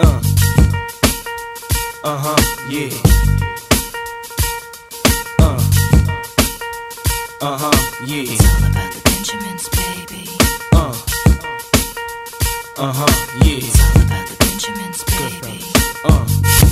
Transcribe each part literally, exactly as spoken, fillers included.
Uh. Uh-huh, yeah. Uh. Uh-huh, yeah. It's all about the Benjamins, baby. Uh. Uh-huh, yeah. It's all about the Benjamins, baby. Uh.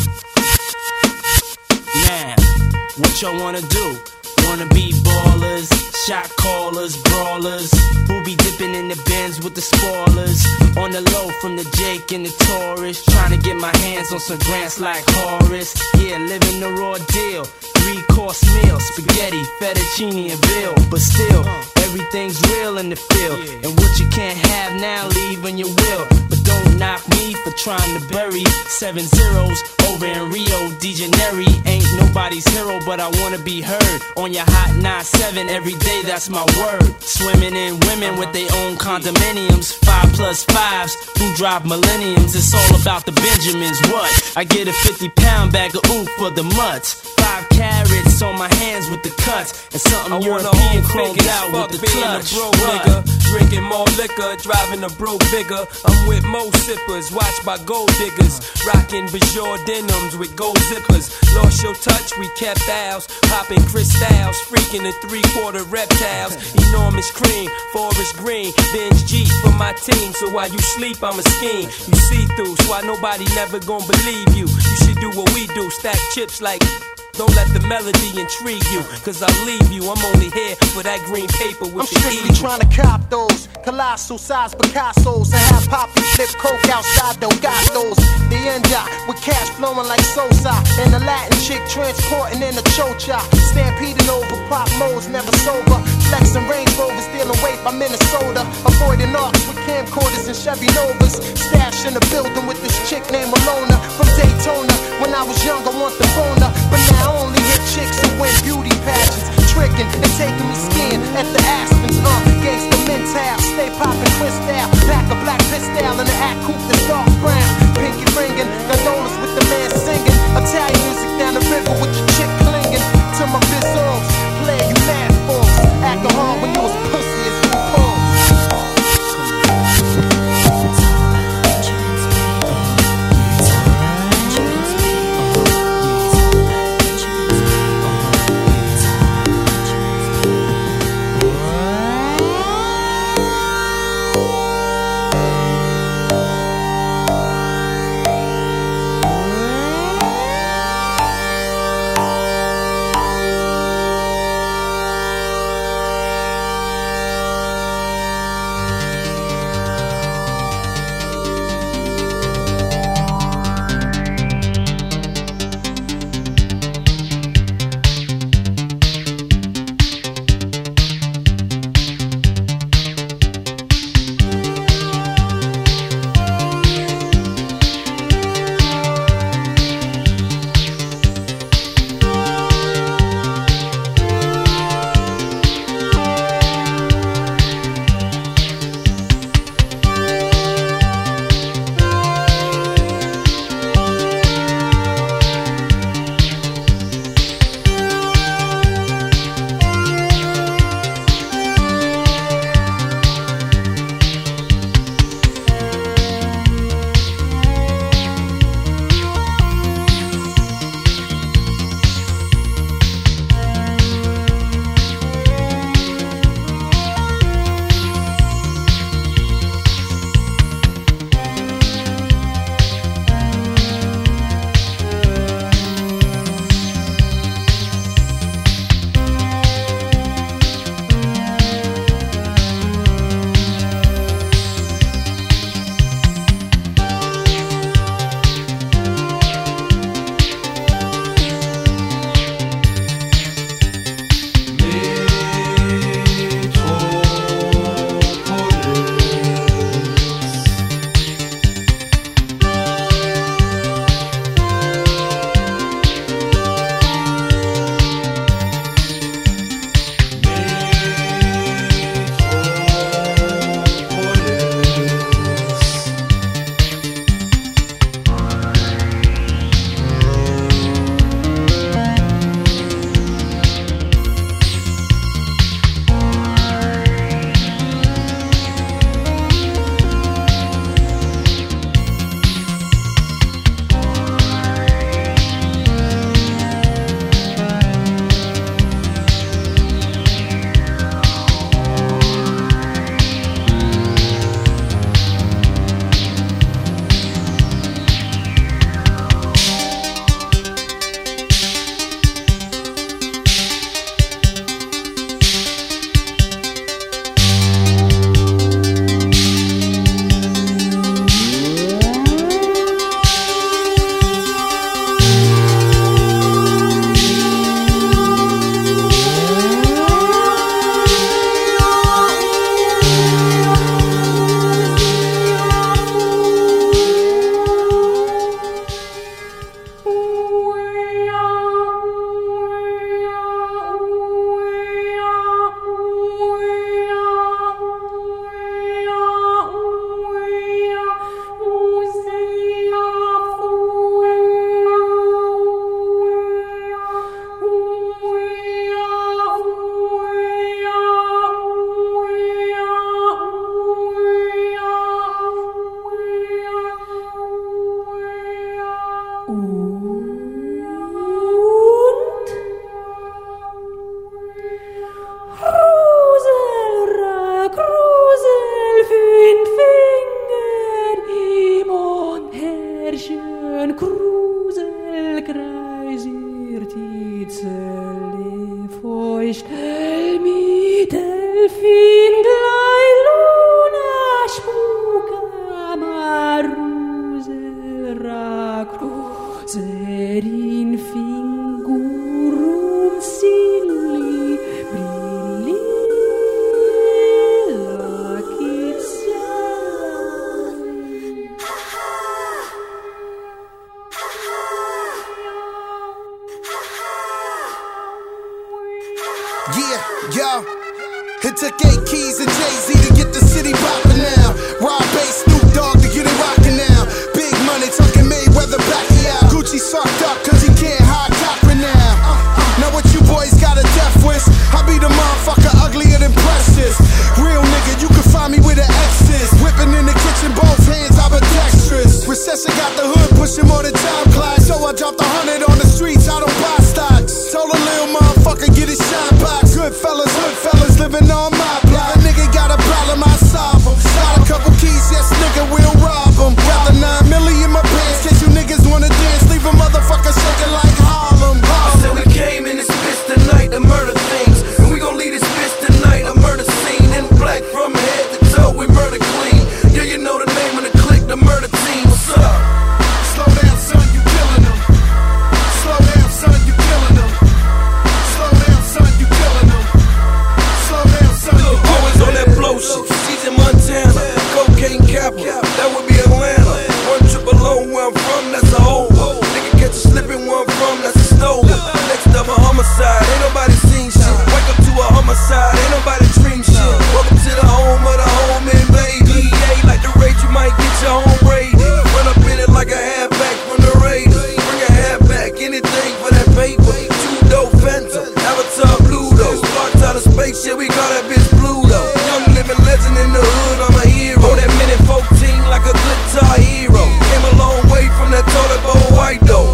Now, what y'all wanna do? Wanna be ballers, shot callers, brawlers, who be dipping in the Benz with the spoilers. On the low from the Jake and the Taurus, trying to get my hands on some grants like Horace. Yeah, living the raw deal, three course meal, spaghetti, fettuccine and bill. But still, everything's real in the field, and what you can't have now, leave when you will. But don't knock me for trying to bury seven zeros over in Rio de Janeiro. Ain't nobody's hero, but I wanna be heard on your hot nine seven every day, that's my word. Swimming in women with their own condominiums, five plus fives who drive millenniums. It's all about the Benjamins, what? I get a fifty pound bag of oof for the mutts, five carrots on my hands with the cuts, and something I European chromed out with the clutch. A broke nigga, drinking more liquor, driving a broke bigger. I'm with mo sippers, watched by gold diggers, rocking Bajor denims with gold zippers. Lost your touch, we kept ours, popping crystals, freaking the three-quarter reptiles. Enormous cream, forest green, binge G for my team. So while you sleep, I'm a scheme. You see through, so why nobody never gonna believe you. You should do what we do, stack chips like. Don't let the melody intrigue you, cause I'll leave you. I'm only here for that green paper with I'm the strictly evil. trying to cop those colossal size Picassos and have Poppy flip coke outside those gatos. The India with cash flowing like Sosa, and the Latin chick transporting in a chocha. Stampeding over pop modes, never sober. Flexing Range Rovers, stealing weight by Minnesota. Avoiding arcs with camcorders and Chevy Novas. Stash in the building with this chick named Alona from Daytona. When I was young, I want the phone up, but now I only hit chicks who win beauty pageants. Tricking and taking me skiing at the Aspens. Uh, gangsta mental, stay popping crystal. Pack a black pistol in the act coupe that's dark brown. Pinky ringing, gondolas with the man singing. Italian music down the river with your chick clinging to my bizzles. Play you mad fools, acting hard when you was pussy as you pulls. Yo, it took eight keys and Jay-Z to get the city poppin' now. Rob Bass, Snoop Dogg to get it rockin' now. Big money talking Mayweather Pacquiao. Gucci sucked up cause he can't hide Cochran now. Now what you boys got a death wish? I be the motherfucker uglier than Precious. Real nigga, you can find me with the X's. Whipping in the kitchen, both hands, I'm a dexterous. Recession got the hood pushing more than time class. So I dropped a hundred on the streets, I don't buy stocks. Told a little motherfucker get his shine box. Good fellas, hood fellas living on my block. A nigga got a problem, I solve him. Got a couple keys, yes nigga, we'll rob him. Got the nine milli in my pants, case you niggas wanna dance. Leave a motherfucker shaking like Harlem. I said we came in this bitch tonight to murder things, and we gon' leave this bitch tonight a murder scene. In black from head to toe, we murder clean. Yeah, you know the name of the clique, the murder team. What's up? Slow down, son, you killing them. Slow down, son, you killing them. Slow down, son, you killing them. Slow down, son, you killing them. Always on that blow shit. She's in Montana, cocaine capital. That would be Atlanta. One triple O, where I'm from, that's a hole. Nigga catch a slipping, where I'm from, that's a stolen. Next up a homicide, ain't nobody seen shit. Wake up to a homicide, ain't nobody dream shit. Welcome to the home of the home and baby. Yeah, like the rage, you might get your home raided. Run up in it like a halfback from the Raiders. Bring a halfback, anything for that paper. Two-door Fanta, Avatar Bluto. Sparked out of space, yeah, we call that bitch Pluto. Young living legend in the hood, I'm a hero. That minute fourteen like a guitar hero. Came a long way from that toilet bowl white though.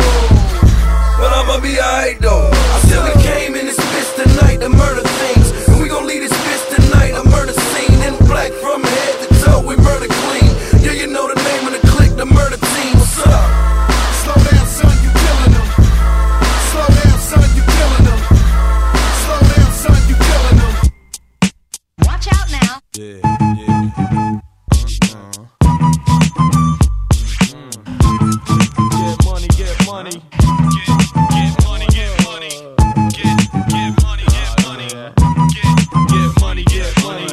But I'ma be alright though. I said we came in this bitch tonight to murder things, and we gon' leave this bitch tonight a murder scene. In black from head to toe, we murder clean. Yeah, you know the name of the clique, the murder team. What's up? Slow down, son, you killing them. Slow down, son, you killing them. Slow down, son, you killing them. Watch out now. Yeah, yeah. Get money, get money. Get, get money, get money. Get, get money, get money. Get, get money, get money.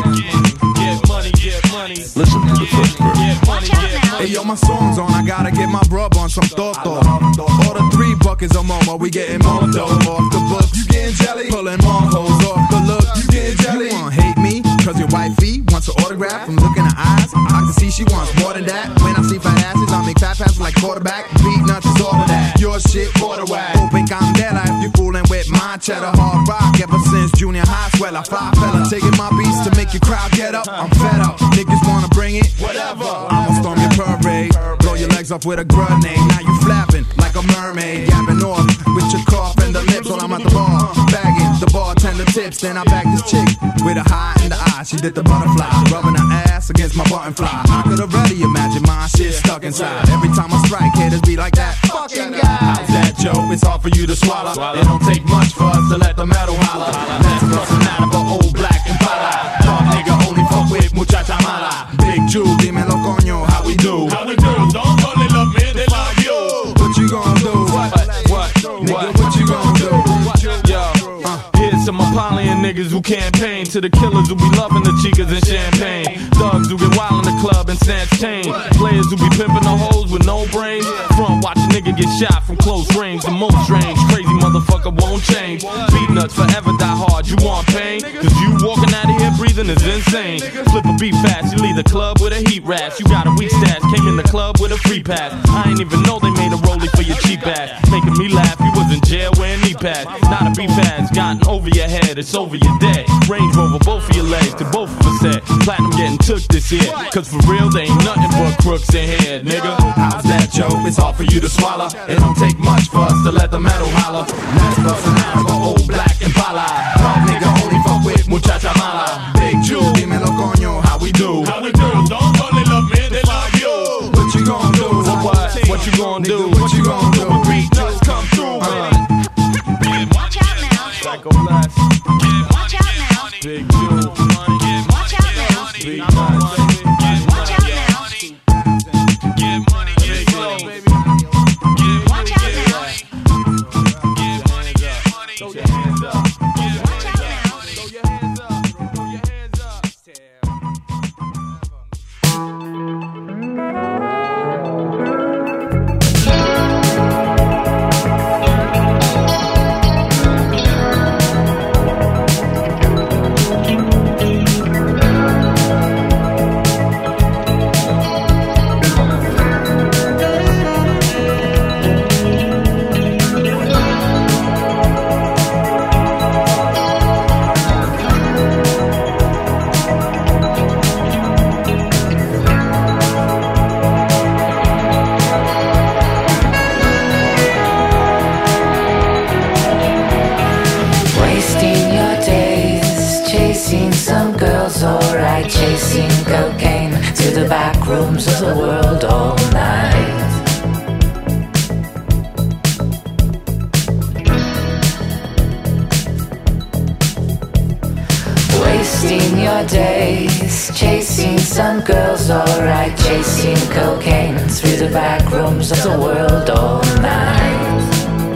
Get, get money, get money. Listen to the first verse. Get money, get money. Hey yo, my song's on, I gotta get my brub on some Toto. Order three buckets of Momo, we getting more dough. Off the books, you getting jelly? Pulling more hoes off the look, you getting jelly? You wanna hate me? Cause your wifey wants an autograph from looking her eyes. I can see she wants more than that. When I see fat asses, I make fat passes like quarterback. Beat nuts is all of that. Your shit, quarter whack. Open candela if you fooling with my cheddar. Hard rock ever since junior high. Swell, I fly fella. Taking my beats to make your crowd get up. I'm fed up. Niggas wanna bring it? Whatever. I'ma storm your parade. Blow your legs off with a grenade. Now you flapping like a mermaid. Yapping off with your cough and the lips while I'm at the bar. Bagging the bartender tips. Then I bag this chick with a high in the eye. She did the butterfly, rubbing her ass against my button fly. I could already imagine my shit stuck inside. Every time I strike, haters be like that fucking guy. How's that, Joe? It's hard for you to swallow. It don't take much for us to let the metal holler. Let's bust an out of old black and pala. Dog nigga only fuck with muchacha mala. Big Jew, dímelo coño, how we do? How we do? Don't only love me, they love you. What you gon' do? What? What? Nigga, what you gon' do? Yo, uh, here's some Apollyon niggas who campaign to the killers who be loving the chicas and champagne. Thugs who get wild in the club and snatch chain. Players who be pimping the hoes with no brains. Front watch a nigga get shot from close range. The most strange, crazy motherfucker won't change. Beat nuts forever die hard, you want pain? Cause you walking out of here breathing is insane. Flip a beat fast, you leave the club with a heat rash. You got a weak stash, came in the club with a free pass. I ain't even know they made a rollie for your cheap ass. Making me laugh, you was in jail wearing knee pads. Not a beat fast, gotten over your head, it's over your dead. Range Rover, both of your legs, to both of us head. Platinum getting took this year, cause for real, they ain't nothing but crooks in here, nigga. How's that, Joe? It's hard for you to swallow. It don't take much for us to let the metal holler. Let's bust an out of old black and pala. Dog nigga only fuck with muchacha mala. Big Jew, dímelo coño, how we do? How we do? Don't only love me, they love you. What you gon' do? What? What you gon' do? What you gon' do? Beat nuts come through, uh. Watch out now. Psycho Blast. Watch out now. Big Jew. Watch out now. Beat nuts. Watch out now. Get money, get money, baby. Watch out now. Get money, get money. Throw your hands up. Watch out now. Throw your hands up. Throw your hands up. back rooms of the world all night. Wasting your days, chasing some girls, alright. Chasing cocaine through the back rooms of the world all night.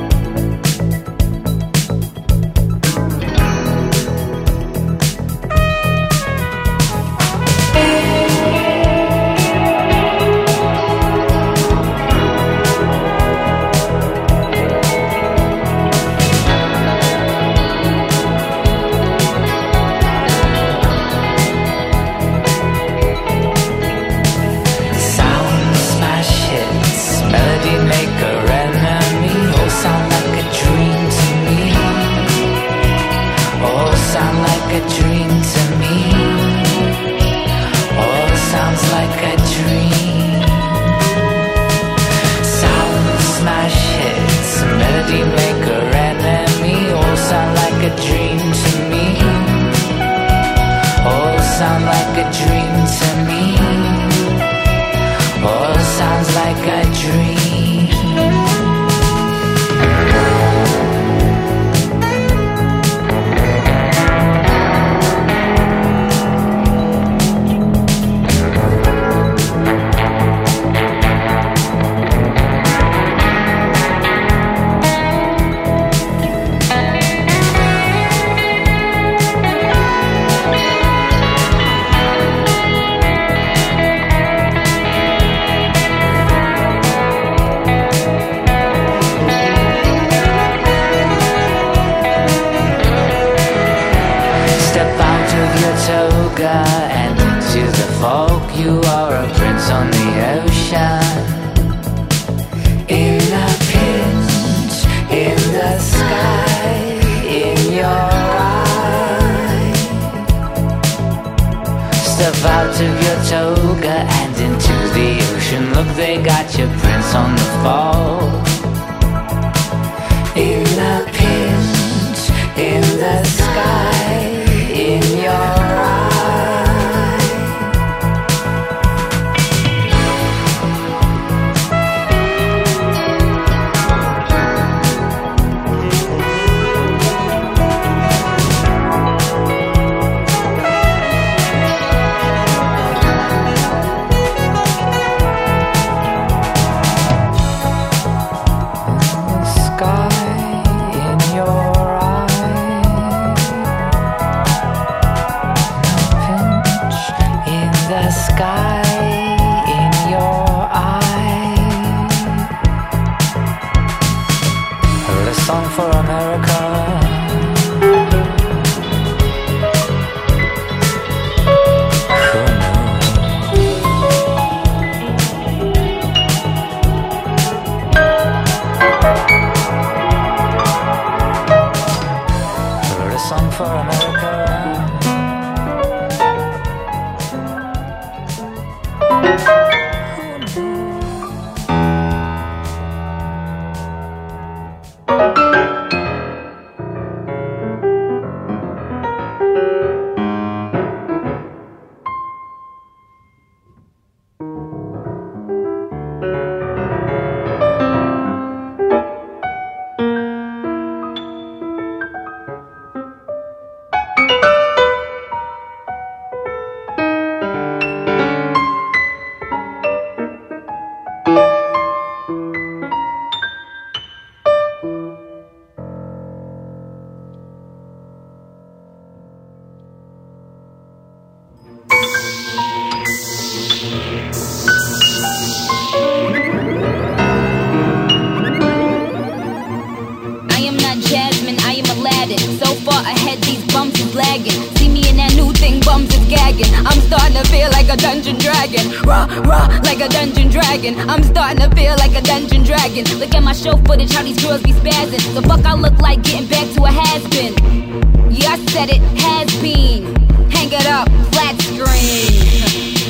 I'm starting to feel like a dungeon dragon. Look at my show footage, how these girls be spazzing. The fuck I look like getting back to a has-been. Yeah, I said it, has been. Hang it up, flat screen.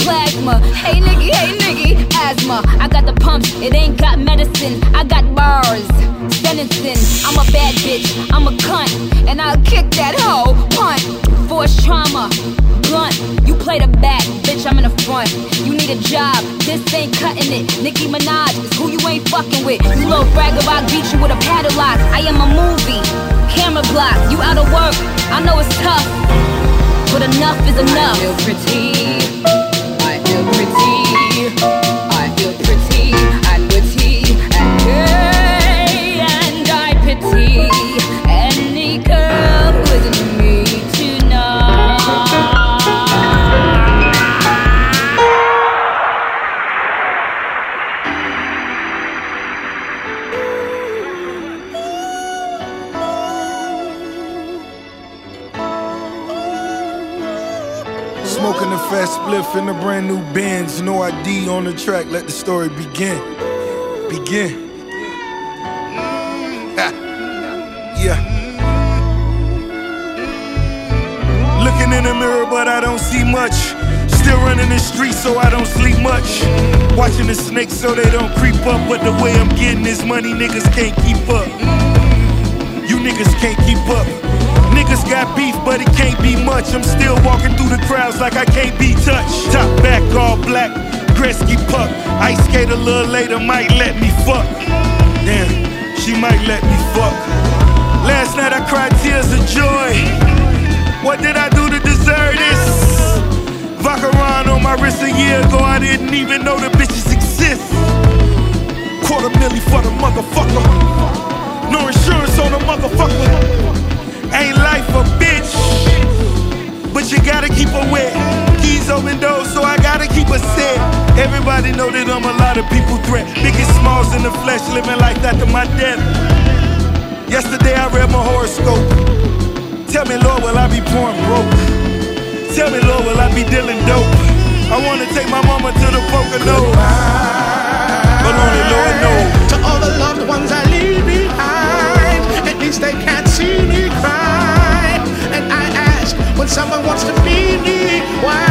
plasma. Hey nigga, hey nigga, asthma. I got the pumps, it ain't got medicine. I got bars, sentencing. I'm a bad bitch, I'm a cunt, and I'll kick that hoe, punt. Force trauma, blunt. You play the back, bitch, I'm in the front. You need a job, this ain't cutting it. Nicki Minaj is who you ain't fucking with. You little bragger, I'll beat you with a padlock. I am a movie, camera block. You out of work, I know it's tough, but enough is enough. I feel pretty, I feel pretty, I feel pretty, and witty, and gay, and I pity any girl who isn't me tonight. Smoking a fat spliff in a brand new Benz. No I D on the track, let the story begin. Begin. Ha. Yeah. Looking in the mirror, but I don't see much. Still running the streets, so I don't sleep much. Watching the snakes so they don't creep up. But the way I'm getting this money, niggas can't keep up. You niggas can't keep up. Niggas got beef, but it can't be much. I'm still walking through the crowds like I can't be touched. Top back, all black, Gretzky puck. Ice skate a little later, might let me fuck. Damn, she might let me fuck. Last night I cried tears of joy. What did I do to deserve this? Vacaron on my wrist a year ago, I didn't even know the bitches exist. Quarter milli for the motherfucker. No insurance on the motherfucker. Ain't life a bitch, but you gotta keep her wet. Keys open doors, so I gotta keep her set. Everybody know that I'm a lot of people threat. Biggest smalls in the flesh, living like that to my death. Yesterday I read my horoscope. Tell me, Lord, will I be born broke? Tell me, Lord, will I be dealing dope? I wanna take my mama to the Poconos, but only Lord knows. To all the loved ones I leave behind, at least they can't see me cry. And I ask, when someone wants to be me, why?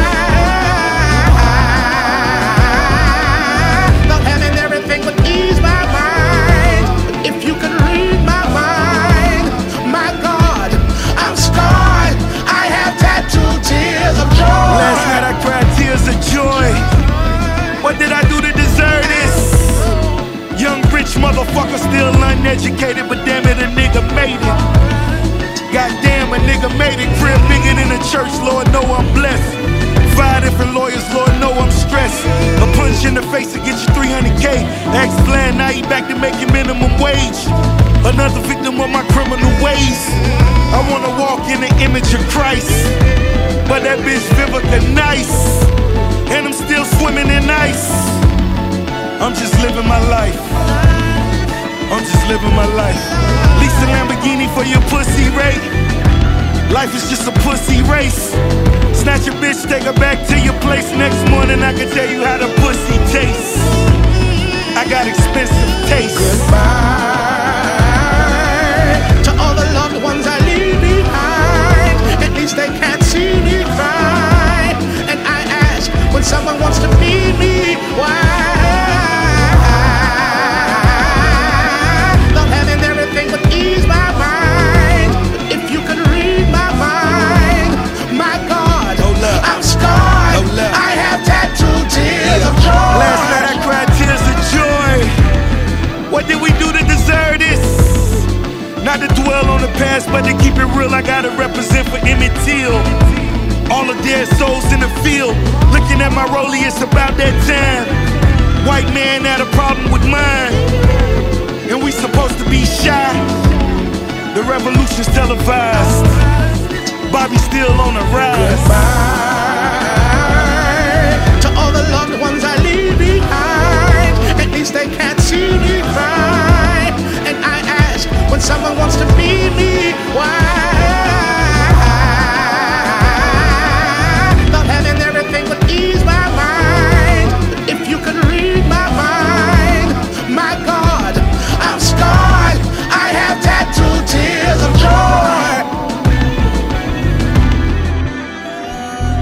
Not having everything would ease my mind. But if you could read my mind, my God, I'm scarred. I have tattooed tears of joy. Last night I cried tears of joy. What did I do to deserve this? Young rich motherfucker, still uneducated, but damn it, a nigga made it. Goddamn, a nigga made it. Crib bigger than a church, Lord know I'm blessed. Five different lawyers, Lord know I'm stressed. A punch in the face to get you three hundred K. Ex plan, now he back to making minimum wage. Another victim of my criminal ways. I wanna walk in the image of Christ, but that bitch Vivica nice, and I'm still swimming in ice. I'm just living my life. I'm just living my life. Lease a Lamborghini for your pussy rate. Life is just a pussy race. Snatch a bitch, take her back to your place. Next morning I can tell you how the pussy tastes. I got expensive taste. Goodbye to all the loved ones I leave behind. At least they can't see me cry. And I ask, when someone wants to be me, why? Last night I cried tears of joy. What did we do to deserve this? Not to dwell on the past, but to keep it real, I gotta represent for Emmett Till. All the dead souls in the field. Looking at my rollie, it's about that time. White man had a problem with mine, and we supposed to be shy. The revolution's televised. Bobby still on the rise. Goodbye to all the loved ones I leave behind. At least they can't see me cry. And I ask, when someone wants to be me, why? Not having everything would ease my mind. But if you could read my mind, my God, I'm scarred. I have tattooed tears of joy.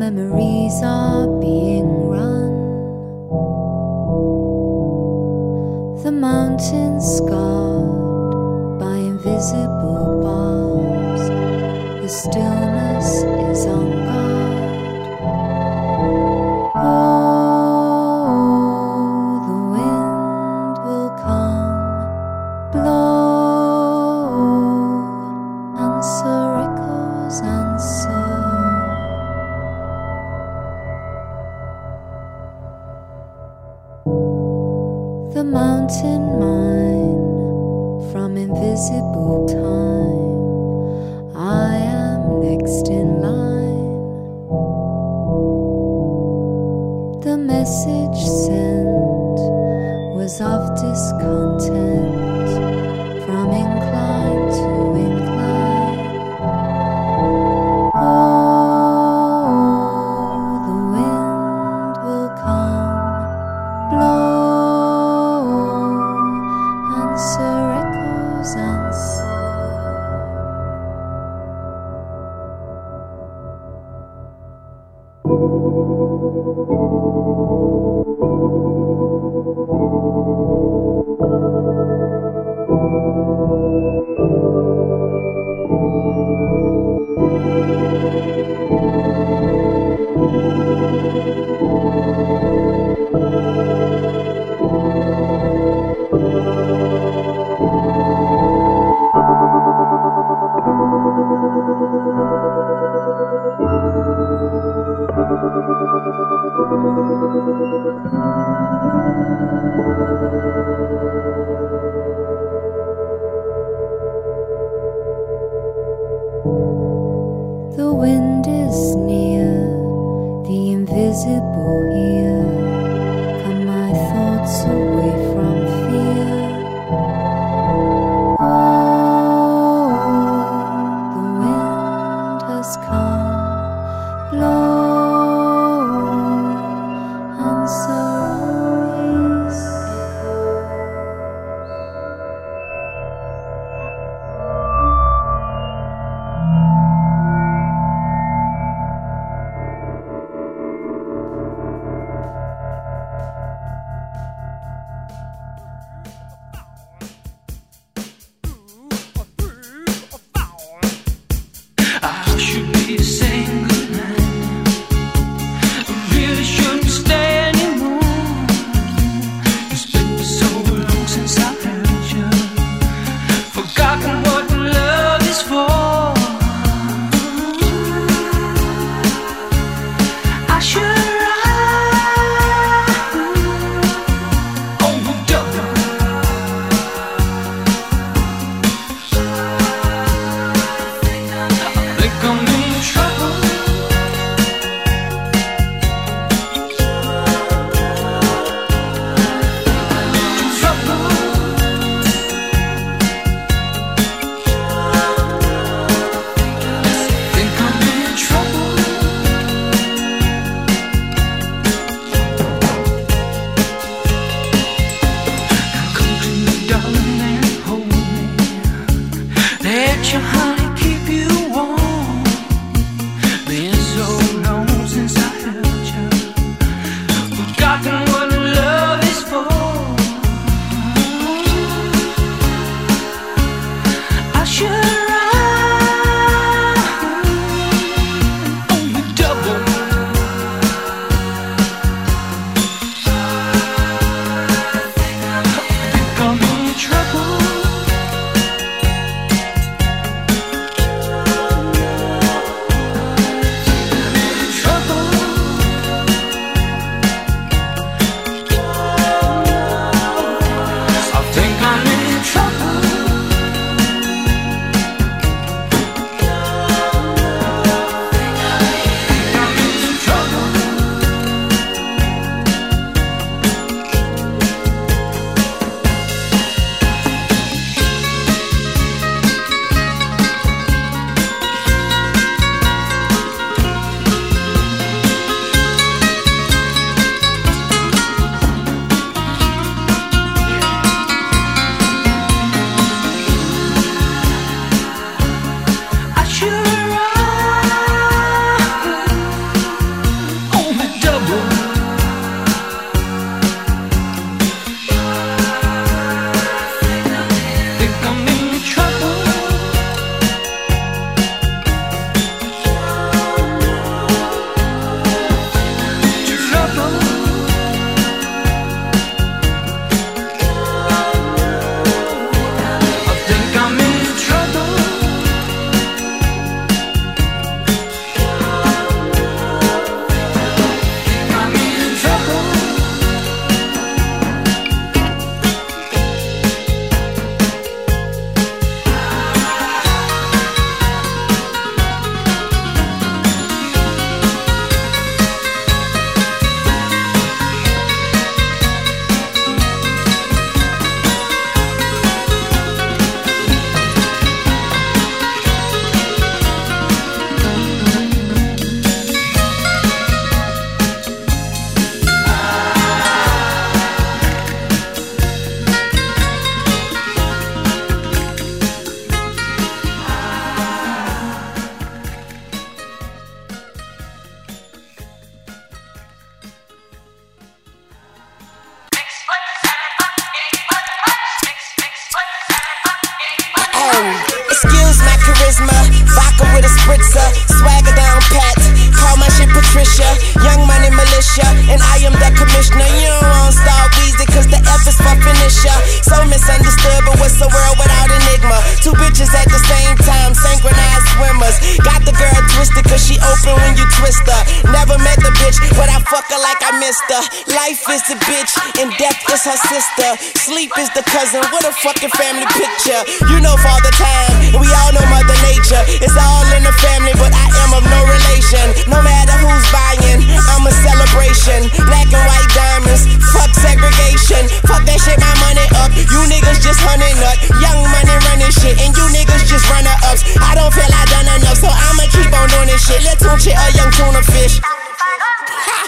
memories are being run. The mountains scarred by invisible bars. The stillness is on guard. Oh, the wind will come, blow, answer echoes, answer. The mountain mine from invisible time. I am next in line. The message sent was of discontent from incline to incline. Oh, the wind will come, blow, answer echoes, answer. The wind is near, the invisible here. Come my thoughts away from fear. Oh, the wind has come, blow, answer always. I should be saying goodnight. sister. Never met the bitch, but I fuck her like I missed her. Life is the bitch, and death is her sister. Sleep is the cousin, what a fucking family picture. You know Father Time, and we all know Mother Nature. It's all in the family, but I am of no relation. No matter who's buying, I'm a celebration. Black and white diamonds, fuck segregation. Fuck that shit, my money up. You niggas just hunting nut. Young money running shit, and you niggas just runner ups. I don't feel I done enough, so I'ma keep on doing this shit. Let's tune shit a young tuna fish. Ha.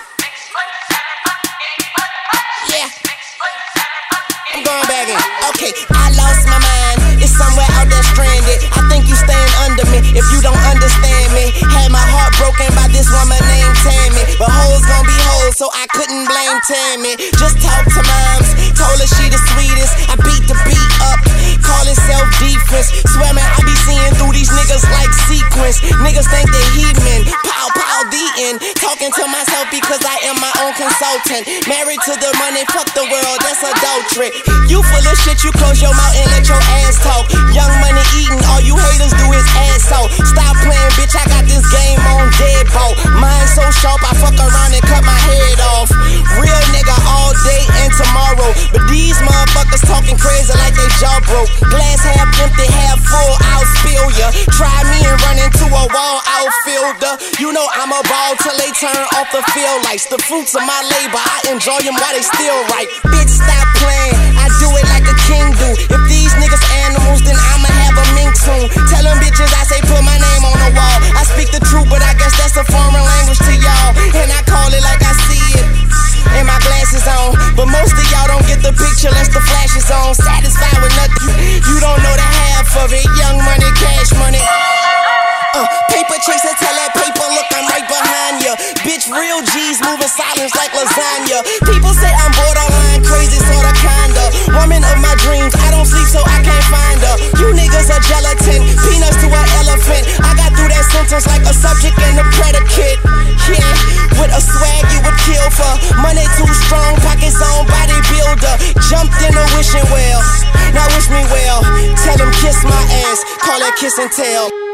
Yeah. I'm going back in. Okay, I lost my mind. It's somewhere out there stranded. I think you staying under me if you don't understand me. Had my heart broken by this woman named Tammy, but hoes gon' be hoes, so I couldn't blame Tammy. Just talk to moms, told her she the sweetest. I beat the beat up, call it self-defense. Swear man, I be seeing through these niggas like sequence. Niggas think they heathen, pow pow the end. Talking to myself because I am my own consultant. Married to the money, fuck the world, that's adultery. You full of shit, you close your mouth and let your ass talk. Young money eating, all you haters do is ass out. Stop playing, bitch, I got this game on deadbolt. Mine so sharp, I fuck around and cut my head off. Real nigga all day and tomorrow, but these motherfuckers talking crazy like they jaw broke. Glass half empty, half full, I'll spill ya. Try me and run into a wall outfielder. You know I'm a ball till they turn off the field lights. The fruits of my labor, I enjoy them while they still right. Bitch, stop playing, I do it like a king do. If these niggas animals, then I'ma have a mink soon. Tell them bitches I say put my name on the wall. I speak the truth, but I guess that's a foreign language to y'all, and I call it like I see it. And my glasses on, but most of y'all don't get the picture unless the flash is on. Satisfied with nothing, you don't know the half of it. Young money, cash money. Uh, paper chaser, tell that paper, look, I'm right behind ya. Bitch, real G's moving silence like lasagna. People say I'm borderline crazy, sorta kinda. Woman of my dreams, I don't sleep so I can't find her. You niggas are gelatin, peanuts to an elephant. I got through that sentence like a subject and a predicate. Yeah, with a swag you would kill for. Money too strong, pockets on bodybuilder. Jumped in a wishing well, now wish me well. Tell them kiss my ass, call that kiss and tell.